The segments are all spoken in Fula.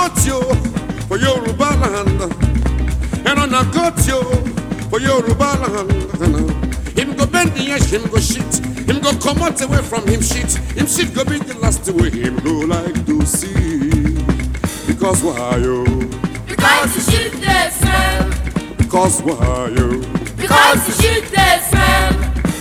got you for Yoruba land. And on a got you for Yoruba land. Him go bend the edge, him go shit. Him go come out away from him shit. Him shit go be the last way him go like to see. Because why you? Because the shit they smell. Because why you? Because the shit they smell.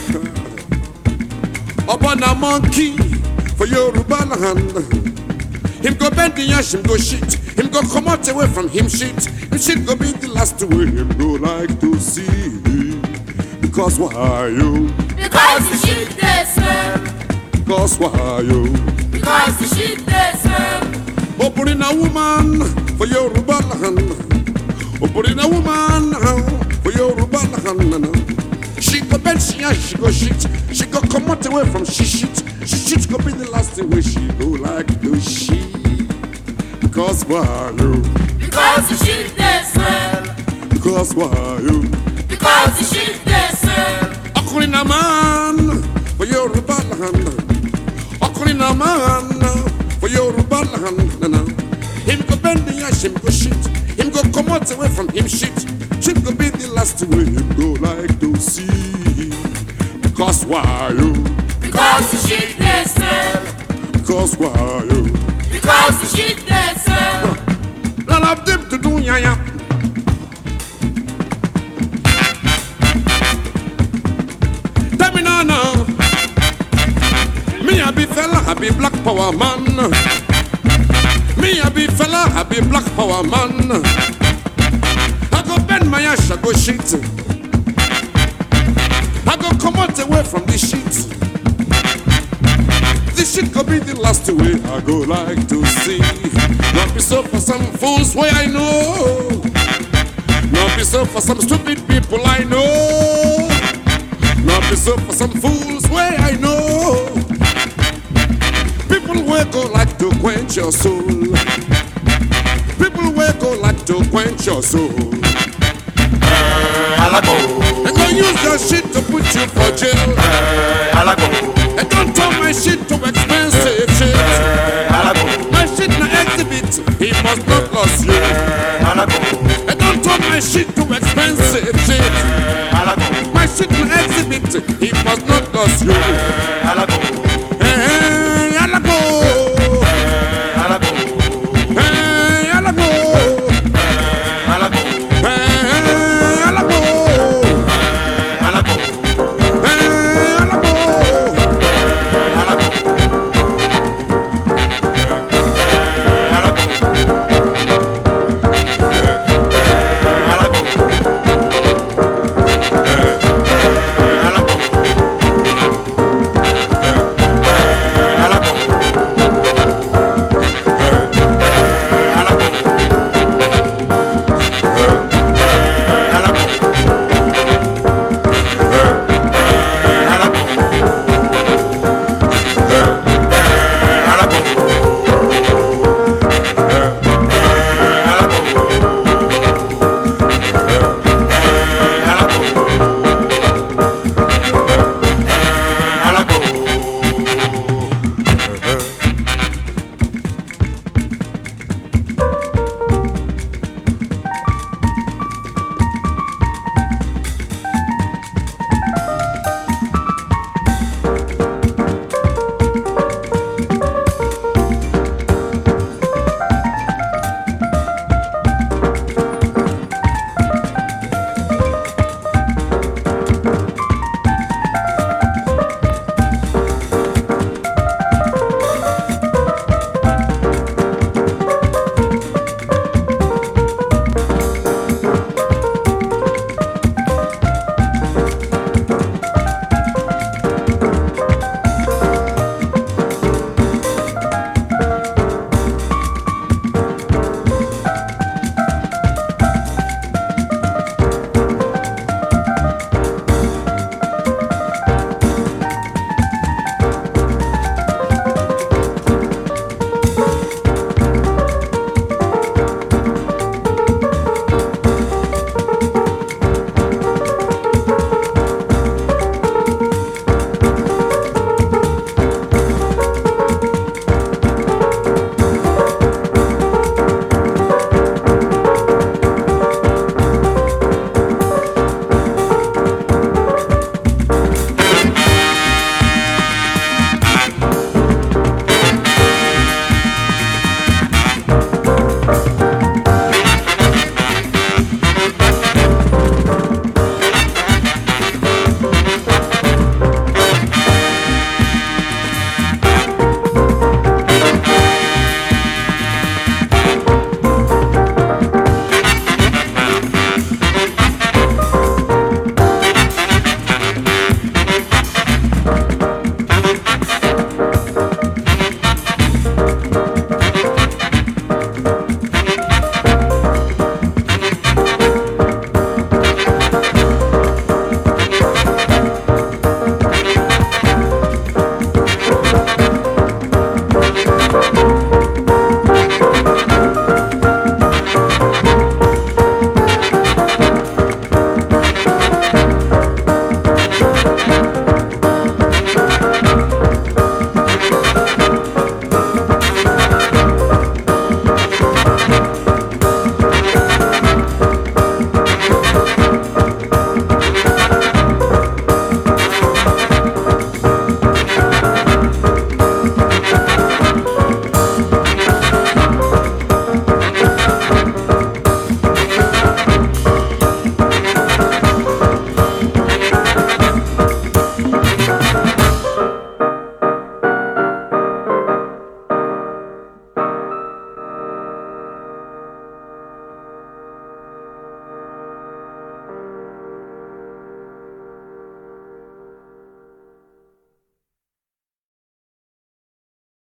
Upon a monkey for Yoruba land. Him go bend the ash, him go shit. Him go come out away from him shit. Him shit go be the last way him go like to see. Because why you? Because the shit they smell. Because why you? Because the shit they smell. Opening a woman for Yoruba land. Opening a woman for Yoruba land. She go bend, she go shit. She go come out away from she shit. She shit go be the last way she go like to she. Because why you? Because the shit they smell. Because why you? Because the shit they smell. Opening a man for Yoruba land. Opening a man for Yoruba land. Him go bend the ash, him go shit. Him go come out away from him shit. Shit go be the last way him go like to see. Because why you? Because the shit they smell. Because why you? Because the shit they smell. None of them to do ya ya. Tell me now. Me a be fella, I be black power man. Me a be fella, I be black power man. I go bend my ash, I go shit. I go come out away from this shit. This shit could be the last way I go like to see. Not be so for some fools way I know. Not be so for some stupid people I know. Not be so for some fools way I know. People will go like to quench your soul. People will go like to quench your soul. And don't use your shit to put you for jail. And don't turn my shit to expensive shit. My shit na exhibit, he must not lose you. And don't turn my shit to expensive shit. My shit na exhibit, he must not lose you.